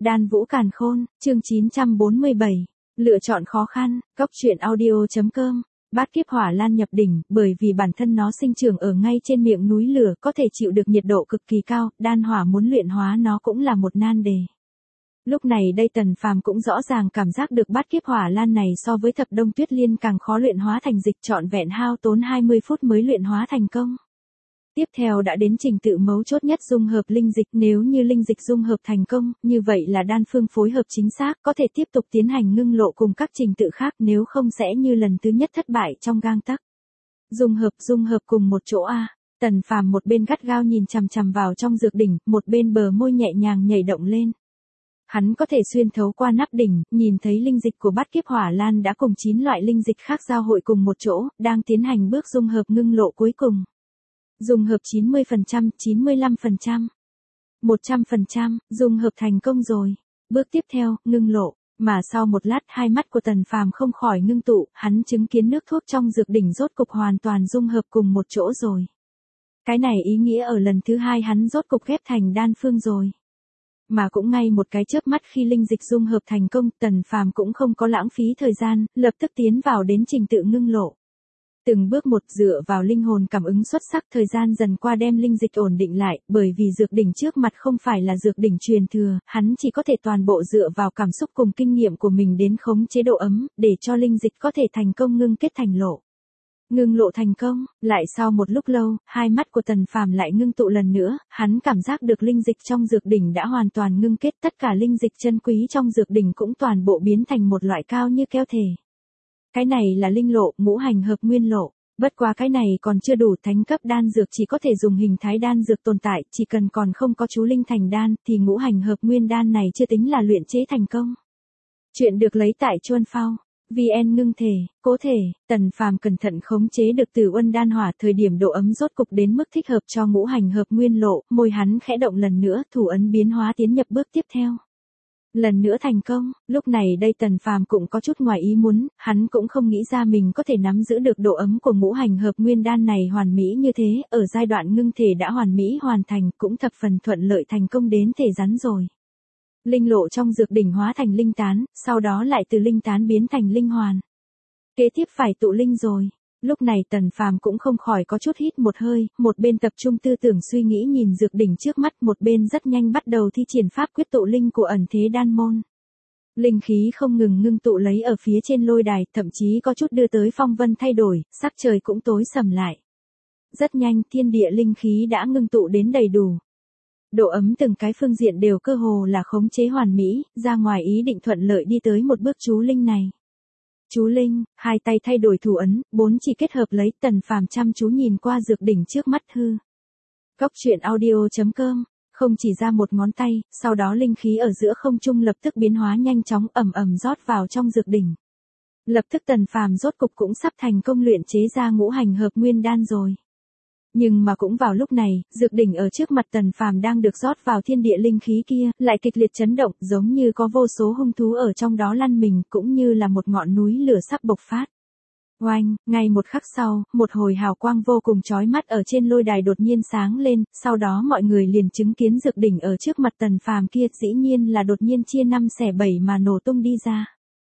Đan Vũ Càn Khôn, chương 947. Lựa chọn khó khăn, Cốc truyện audio.com. Bát kiếp hỏa lan nhập đỉnh, bởi vì bản thân nó sinh trưởng ở ngay trên miệng núi lửa, có thể chịu được nhiệt độ cực kỳ cao, đan hỏa muốn luyện hóa nó cũng là một nan đề. Lúc này đây Tần Phàm cũng rõ ràng cảm giác được bát kiếp hỏa lan này so với Thập Đông Tuyết Liên càng khó luyện hóa thành dịch, trọn vẹn hao tốn 20 phút mới luyện hóa thành công. Tiếp theo đã đến trình tự mấu chốt nhất, dung hợp linh dịch. Nếu như linh dịch dung hợp thành công, như vậy là đan phương phối hợp chính xác, có thể tiếp tục tiến hành ngưng lộ cùng các trình tự khác, nếu không sẽ như lần thứ nhất thất bại trong gang tấc. Dung hợp cùng một chỗ a. Tần Phàm một bên gắt gao nhìn chằm chằm vào trong dược đỉnh, một bên bờ môi nhẹ nhàng nhảy động lên. Hắn có thể xuyên thấu qua nắp đỉnh, nhìn thấy linh dịch của bát kiếp hỏa lan đã cùng 9 loại linh dịch khác giao hội cùng một chỗ, đang tiến hành bước dung hợp ngưng lộ cuối cùng. Dung hợp 90%, 95%, 100%, dung hợp thành công rồi. Bước tiếp theo, ngưng lộ. Mà sau một lát, hai mắt của Tần Phàm không khỏi ngưng tụ, hắn chứng kiến nước thuốc trong dược đỉnh rốt cục hoàn toàn dung hợp cùng một chỗ rồi. Cái này ý nghĩa ở lần thứ hai hắn rốt cục ghép thành đan phương rồi. Mà cũng ngay một cái chớp mắt khi linh dịch dung hợp thành công, Tần Phàm cũng không có lãng phí thời gian, lập tức tiến vào đến trình tự ngưng lộ. Từng bước một dựa vào linh hồn cảm ứng xuất sắc, thời gian dần qua đem linh dịch ổn định lại, bởi vì dược đỉnh trước mặt không phải là dược đỉnh truyền thừa, hắn chỉ có thể toàn bộ dựa vào cảm xúc cùng kinh nghiệm của mình đến khống chế độ ấm, để cho linh dịch có thể thành công ngưng kết thành lộ. Ngưng lộ thành công, lại sau một lúc lâu, hai mắt của Tần Phàm lại ngưng tụ lần nữa, hắn cảm giác được linh dịch trong dược đỉnh đã hoàn toàn ngưng kết, tất cả linh dịch chân quý trong dược đỉnh cũng toàn bộ biến thành một loại cao như keo thể. Cái này là linh lộ, ngũ hành hợp nguyên lộ. Bất quá cái này còn chưa đủ, thánh cấp đan dược chỉ có thể dùng hình thái đan dược tồn tại, chỉ cần còn không có chú linh thành đan, thì ngũ hành hợp nguyên đan này chưa tính là luyện chế thành công. Chuyện được lấy tại Chuân Phao. VN ngưng thể, cố thể, Tần Phàm cẩn thận khống chế được Tử Uân đan hỏa, thời điểm độ ấm rốt cục đến mức thích hợp cho ngũ hành hợp nguyên lộ, môi hắn khẽ động lần nữa, thủ ấn biến hóa tiến nhập bước tiếp theo. Lần nữa thành công, lúc này đây Tần Phàm cũng có chút ngoài ý muốn, hắn cũng không nghĩ ra mình có thể nắm giữ được độ ấm của ngũ hành hợp nguyên đan này hoàn mỹ như thế, ở giai đoạn ngưng thể đã hoàn mỹ hoàn thành, cũng thập phần thuận lợi thành công đến thể rắn rồi. Linh lộ trong dược đỉnh hóa thành linh tán, sau đó lại từ linh tán biến thành linh hoàn. Kế tiếp phải tụ linh rồi. Lúc này Tần Phàm cũng không khỏi có chút hít một hơi, một bên tập trung tư tưởng suy nghĩ nhìn dược đỉnh trước mắt, một bên rất nhanh bắt đầu thi triển pháp quyết tụ linh của ẩn thế đan môn. Linh khí không ngừng ngưng tụ lấy ở phía trên lôi đài, thậm chí có chút đưa tới phong vân thay đổi, sắc trời cũng tối sầm lại. Rất nhanh, thiên địa linh khí đã ngưng tụ đến đầy đủ. Độ ấm từng cái phương diện đều cơ hồ là khống chế hoàn mỹ, ra ngoài ý định thuận lợi đi tới một bước chú linh này. Chú linh, hai tay thay đổi thủ ấn, bốn chỉ kết hợp lấy, Tần Phàm chăm chú nhìn qua dược đỉnh trước mắt hư. Cốc truyện audio.com, không chỉ ra một ngón tay, sau đó linh khí ở giữa không trung lập tức biến hóa nhanh chóng, ầm ầm rót vào trong dược đỉnh. Lập tức Tần Phàm rốt cục cũng sắp thành công luyện chế ra ngũ hành hợp nguyên đan rồi. Nhưng mà cũng vào lúc này, dược đỉnh ở trước mặt Tần Phàm đang được rót vào thiên địa linh khí kia, lại kịch liệt chấn động, giống như có vô số hung thú ở trong đó lăn mình, cũng như là một ngọn núi lửa sắp bộc phát. Oanh, ngay một khắc sau, một hồi hào quang vô cùng chói mắt ở trên lôi đài đột nhiên sáng lên, sau đó mọi người liền chứng kiến dược đỉnh ở trước mặt Tần Phàm kia dĩ nhiên là đột nhiên chia 5/7 mà nổ tung đi ra.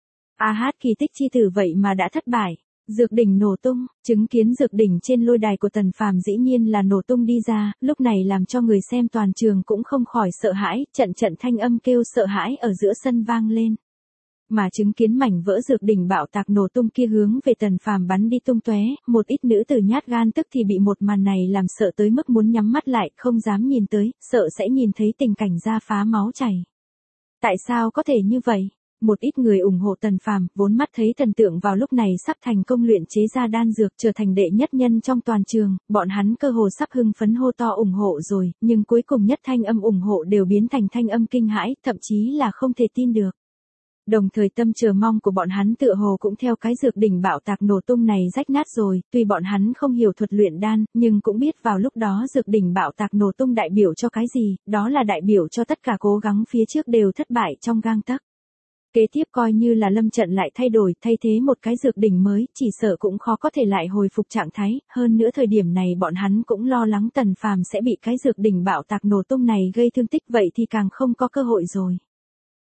Kỳ tích chi tử vậy mà đã thất bại. Dược đỉnh nổ tung, chứng kiến dược đỉnh trên lôi đài của Tần Phàm dĩ nhiên là nổ tung đi ra, lúc này làm cho người xem toàn trường cũng không khỏi sợ hãi, trận thanh âm kêu sợ hãi ở giữa sân vang lên. Mà chứng kiến mảnh vỡ dược đỉnh bạo tạc nổ tung kia hướng về Tần Phàm bắn đi tung tóe, một ít nữ tử nhát gan tức thì bị một màn này làm sợ tới mức muốn nhắm mắt lại, không dám nhìn tới, sợ sẽ nhìn thấy tình cảnh da phá máu chảy. Tại sao có thể như vậy? Một ít người ủng hộ Tần Phàm, vốn mắt thấy thần tượng vào lúc này sắp thành công luyện chế ra đan dược, trở thành đệ nhất nhân trong toàn trường, bọn hắn cơ hồ sắp hưng phấn hô to ủng hộ rồi, nhưng cuối cùng nhất thanh âm ủng hộ đều biến thành thanh âm kinh hãi, thậm chí là không thể tin được. Đồng thời tâm chờ mong của bọn hắn tựa hồ cũng theo cái dược đỉnh bạo tạc nổ tung này rách nát rồi, tuy bọn hắn không hiểu thuật luyện đan, nhưng cũng biết vào lúc đó dược đỉnh bạo tạc nổ tung đại biểu cho cái gì, đó là đại biểu cho tất cả cố gắng phía trước đều thất bại trong gang tấc. Kế tiếp coi như là lâm trận lại thay đổi, thay thế một cái dược đỉnh mới, chỉ sợ cũng khó có thể lại hồi phục trạng thái, hơn nữa thời điểm này bọn hắn cũng lo lắng Tần Phàm sẽ bị cái dược đỉnh bạo tạc nổ tung này gây thương tích, vậy thì càng không có cơ hội rồi.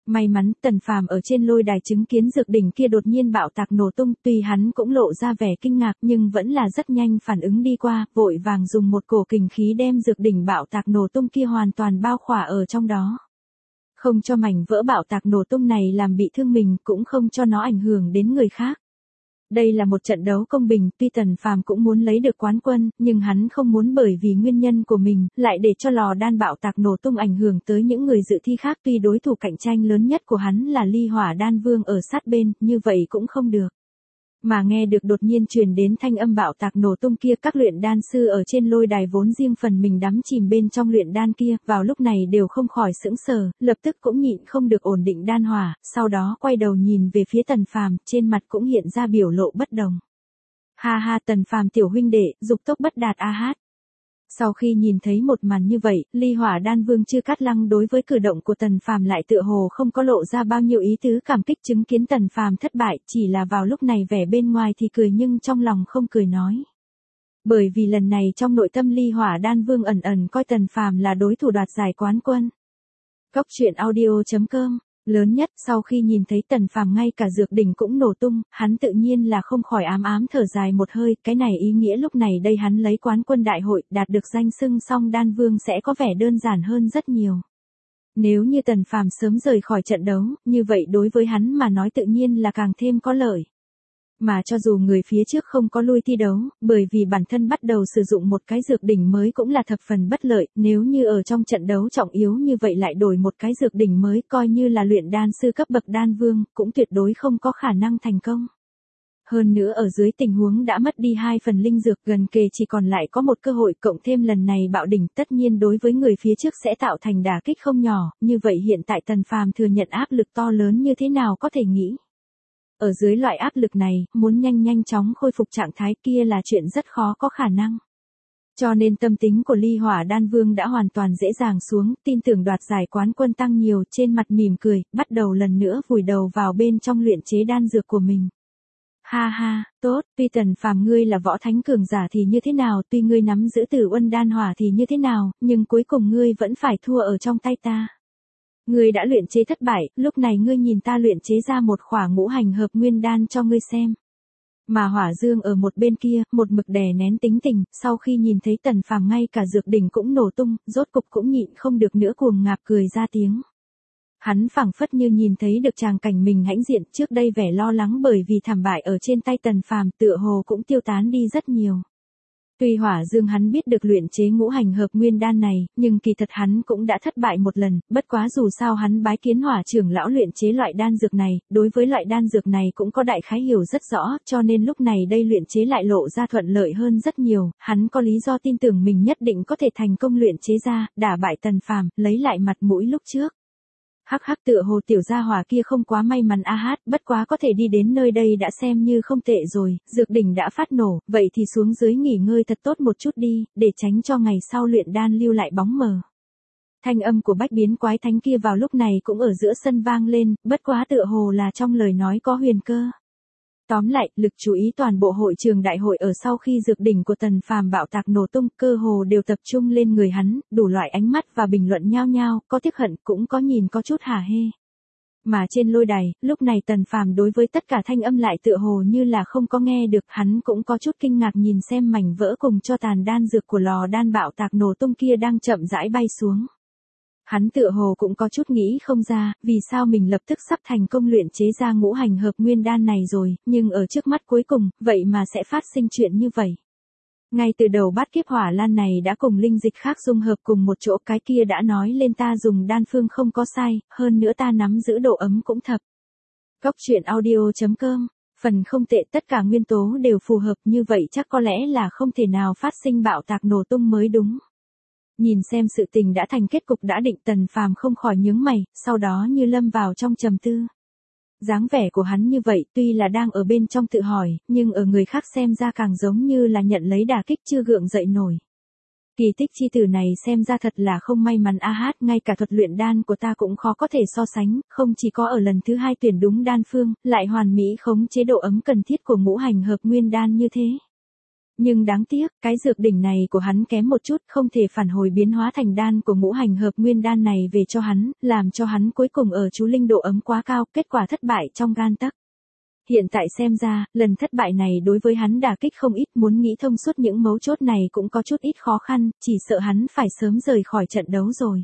May mắn Tần Phàm ở trên lôi đài chứng kiến dược đỉnh kia đột nhiên bạo tạc nổ tung, tuy hắn cũng lộ ra vẻ kinh ngạc nhưng vẫn là rất nhanh phản ứng đi qua, vội vàng dùng một cổ kình khí đem dược đỉnh bạo tạc nổ tung kia hoàn toàn bao khỏa ở trong đó. Không cho mảnh vỡ bạo tạc nổ tung này làm bị thương mình, cũng không cho nó ảnh hưởng đến người khác. Đây là một trận đấu công bình, tuy Tần Phàm cũng muốn lấy được quán quân, nhưng hắn không muốn bởi vì nguyên nhân của mình, lại để cho lò đan bạo tạc nổ tung ảnh hưởng tới những người dự thi khác. Tuy đối thủ cạnh tranh lớn nhất của hắn là Ly Hỏa Đan Vương ở sát bên, như vậy cũng không được. Mà nghe được đột nhiên truyền đến thanh âm bạo tạc nổ tung kia, các luyện đan sư ở trên lôi đài vốn riêng phần mình đắm chìm bên trong luyện đan kia, vào lúc này đều không khỏi sững sờ, lập tức cũng nhịn không được ổn định đan hỏa, sau đó quay đầu nhìn về phía Tần Phàm, trên mặt cũng hiện ra biểu lộ bất đồng. Ha ha, Tần Phàm tiểu huynh đệ, dục tốc bất đạt a hát. Sau khi nhìn thấy một màn như vậy, Ly Hỏa Đan Vương Chư Cát Lăng đối với cử động của Tần Phàm lại tựa hồ không có lộ ra bao nhiêu ý tứ cảm kích. Chứng kiến Tần Phàm thất bại, chỉ là vào lúc này vẻ bên ngoài thì cười nhưng trong lòng không cười nói. Bởi vì lần này trong nội tâm Ly Hỏa Đan Vương ẩn ẩn coi Tần Phàm là đối thủ đoạt giải quán quân. Cốc truyện audio.com. Lớn nhất, sau khi nhìn thấy Tần Phàm ngay cả dược đỉnh cũng nổ tung, hắn tự nhiên là không khỏi ám ám thở dài một hơi, cái này ý nghĩa lúc này đây hắn lấy quán quân đại hội, đạt được danh xưng Song Đan Vương sẽ có vẻ đơn giản hơn rất nhiều. Nếu như Tần Phàm sớm rời khỏi trận đấu, như vậy đối với hắn mà nói tự nhiên là càng thêm có lợi. Mà cho dù người phía trước không có lui thi đấu, bởi vì bản thân bắt đầu sử dụng một cái dược đỉnh mới cũng là thập phần bất lợi, nếu như ở trong trận đấu trọng yếu như vậy lại đổi một cái dược đỉnh mới, coi như là luyện đan sư cấp bậc đan vương, cũng tuyệt đối không có khả năng thành công. Hơn nữa ở dưới tình huống đã mất đi 2 phần linh dược, gần kề chỉ còn lại có một cơ hội, cộng thêm lần này bạo đỉnh tất nhiên đối với người phía trước sẽ tạo thành đả kích không nhỏ, như vậy hiện tại Tần Phàm thừa nhận áp lực to lớn như thế nào có thể nghĩ. Ở dưới loại áp lực này, muốn nhanh chóng khôi phục trạng thái kia là chuyện rất khó có khả năng. Cho nên tâm tính của Ly Hỏa Đan Vương đã hoàn toàn dễ dàng xuống, tin tưởng đoạt giải quán quân tăng nhiều, trên mặt mỉm cười, bắt đầu lần nữa vùi đầu vào bên trong luyện chế đan dược của mình. Ha ha, tốt, tuy Tần Phàm ngươi là võ thánh cường giả thì như thế nào, tuy ngươi nắm giữ Tử Uân đan hỏa thì như thế nào, nhưng cuối cùng ngươi vẫn phải thua ở trong tay ta. Ngươi đã luyện chế thất bại, lúc này ngươi nhìn ta luyện chế ra một khỏa ngũ hành hợp nguyên đan cho ngươi xem. Mà Hỏa Dương ở một bên kia, một mực đè nén tính tình, sau khi nhìn thấy Tần Phàm ngay cả dược đỉnh cũng nổ tung, rốt cục cũng nhịn không được nữa cuồng ngạp cười ra tiếng. Hắn phảng phất như nhìn thấy được tràng cảnh mình hãnh diện, trước đây vẻ lo lắng bởi vì thảm bại ở trên tay Tần Phàm tựa hồ cũng tiêu tán đi rất nhiều. Tuy Hỏa Dương hắn biết được luyện chế ngũ hành hợp nguyên đan này, nhưng kỳ thật hắn cũng đã thất bại một lần, bất quá dù sao hắn bái kiến Hỏa trưởng lão luyện chế loại đan dược này, đối với loại đan dược này cũng có đại khái hiểu rất rõ, cho nên lúc này đây luyện chế lại lộ ra thuận lợi hơn rất nhiều, hắn có lý do tin tưởng mình nhất định có thể thành công luyện chế ra, đả bại Tần Phàm, lấy lại mặt mũi lúc trước. Hắc hắc, tựa hồ tiểu gia hỏa kia không quá may mắn a hát, bất quá có thể đi đến nơi đây đã xem như không tệ rồi, dược đỉnh đã phát nổ, vậy thì xuống dưới nghỉ ngơi thật tốt một chút đi, để tránh cho ngày sau luyện đan lưu lại bóng mờ. Thanh âm của Bách Biến Quái Thánh kia vào lúc này cũng ở giữa sân vang lên, bất quá tựa hồ là trong lời nói có huyền cơ. Tóm lại, lực chú ý toàn bộ hội trường đại hội ở sau khi dược đỉnh của Tần Phàm bạo tạc nổ tung, cơ hồ đều tập trung lên người hắn, đủ loại ánh mắt và bình luận nhao nhao, có tiếc hận cũng có nhìn có chút hả hê. Mà trên lôi đài, lúc này Tần Phàm đối với tất cả thanh âm lại tựa hồ như là không có nghe được, hắn cũng có chút kinh ngạc nhìn xem mảnh vỡ cùng cho tàn đan dược của lò đan bạo tạc nổ tung kia đang chậm rãi bay xuống. Hắn tựa hồ cũng có chút nghĩ không ra, vì sao mình lập tức sắp thành công luyện chế ra ngũ hành hợp nguyên đan này rồi, nhưng ở trước mắt cuối cùng, vậy mà sẽ phát sinh chuyện như vậy. Ngay từ đầu bát kiếp hỏa lan này đã cùng linh dịch khác dung hợp cùng một chỗ, cái kia đã nói lên ta dùng đan phương không có sai, hơn nữa ta nắm giữ độ ấm cũng thập. Cốc truyện audio.com. Phần không tệ, tất cả nguyên tố đều phù hợp, như vậy chắc có lẽ là không thể nào phát sinh bạo tạc nổ tung mới đúng. Nhìn xem sự tình đã thành kết cục đã định, Tần Phàm không khỏi nhướng mày, sau đó như lâm vào trong trầm tư. Dáng vẻ của hắn như vậy tuy là đang ở bên trong tự hỏi, nhưng ở người khác xem ra càng giống như là nhận lấy đả kích chưa gượng dậy nổi. Kỳ tích chi tử này xem ra thật là không may mắn a hát, ngay cả thuật luyện đan của ta cũng khó có thể so sánh, không chỉ có ở lần thứ 2 tuyển đúng đan phương, lại hoàn mỹ khống chế độ ấm cần thiết của ngũ hành hợp nguyên đan như thế. Nhưng đáng tiếc, cái dược đỉnh này của hắn kém một chút, không thể phản hồi biến hóa thành đan của ngũ hành hợp nguyên đan này về cho hắn, làm cho hắn cuối cùng ở chú linh độ ấm quá cao, kết quả thất bại trong gan tấc. Hiện tại xem ra, lần thất bại này đối với hắn đả kích không ít, muốn nghĩ thông suốt những mấu chốt này cũng có chút ít khó khăn, chỉ sợ hắn phải sớm rời khỏi trận đấu rồi.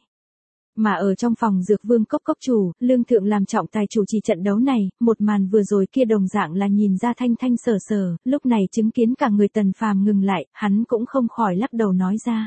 Mà ở trong phòng dược vương cốc chủ, Lương Thượng làm trọng tài chủ trì trận đấu này, một màn vừa rồi kia đồng dạng là nhìn ra thanh thanh sờ sờ, lúc này chứng kiến cả người Tần Phàm ngừng lại, hắn cũng không khỏi lắc đầu nói ra.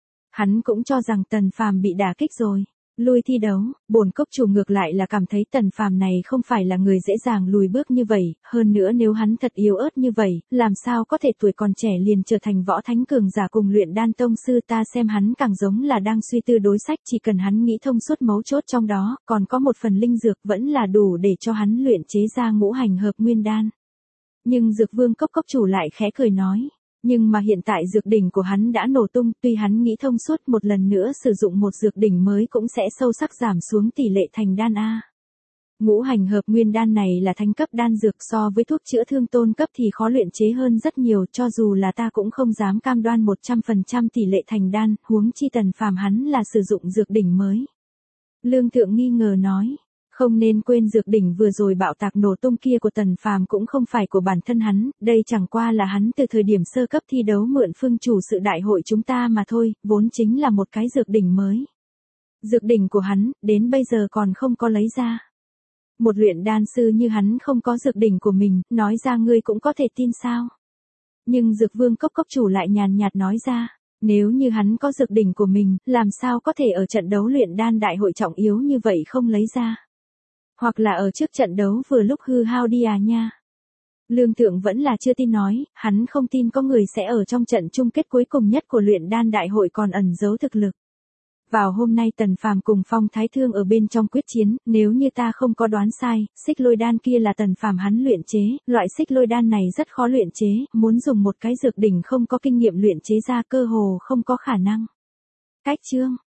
Hắn cũng cho rằng Tần Phàm bị đả kích rồi. Lui thi đấu, bổn cốc chủ ngược lại là cảm thấy Tần Phàm này không phải là người dễ dàng lùi bước như vậy, hơn nữa nếu hắn thật yếu ớt như vậy, làm sao có thể tuổi còn trẻ liền trở thành võ thánh cường giả cùng luyện đan tông sư, ta xem hắn càng giống là đang suy tư đối sách, chỉ cần hắn nghĩ thông suốt mấu chốt trong đó, còn có một phần linh dược vẫn là đủ để cho hắn luyện chế ra ngũ hành hợp nguyên đan. Nhưng Dược Vương cốc chủ lại khẽ cười nói. Nhưng mà hiện tại dược đỉnh của hắn đã nổ tung, tuy hắn nghĩ thông suốt một lần nữa sử dụng một dược đỉnh mới cũng sẽ sâu sắc giảm xuống tỷ lệ thành đan A. Ngũ hành hợp nguyên đan này là thánh cấp đan dược, so với thuốc chữa thương tôn cấp thì khó luyện chế hơn rất nhiều, cho dù là ta cũng không dám cam đoan 100% tỷ lệ thành đan, huống chi Tần Phàm hắn là sử dụng dược đỉnh mới. Lương Thượng nghi ngờ nói. Không nên quên dược đỉnh vừa rồi bạo tạc nổ tung kia của Tần Phàm cũng không phải của bản thân hắn, đây chẳng qua là hắn từ thời điểm sơ cấp thi đấu mượn phương chủ sự đại hội chúng ta mà thôi, vốn chính là một cái dược đỉnh mới. Dược đỉnh của hắn, đến bây giờ còn không có lấy ra. Một luyện đan sư như hắn không có dược đỉnh của mình, nói ra ngươi cũng có thể tin sao? Nhưng Dược Vương cốc chủ lại nhàn nhạt nói ra. Nếu như hắn có dược đỉnh của mình, làm sao có thể ở trận đấu luyện đan đại hội trọng yếu như vậy không lấy ra? Hoặc là ở trước trận đấu vừa lúc hư hao đi à nha. Lương Thượng vẫn là chưa tin nói, hắn không tin có người sẽ ở trong trận chung kết cuối cùng nhất của luyện đan đại hội còn ẩn giấu thực lực. Vào hôm nay Tần Phàm cùng Phong Thái Thương ở bên trong quyết chiến, nếu như ta không có đoán sai, xích lôi đan kia là Tần Phàm hắn luyện chế, loại xích lôi đan này rất khó luyện chế, muốn dùng một cái dược đỉnh không có kinh nghiệm luyện chế ra cơ hồ không có khả năng. Cách chương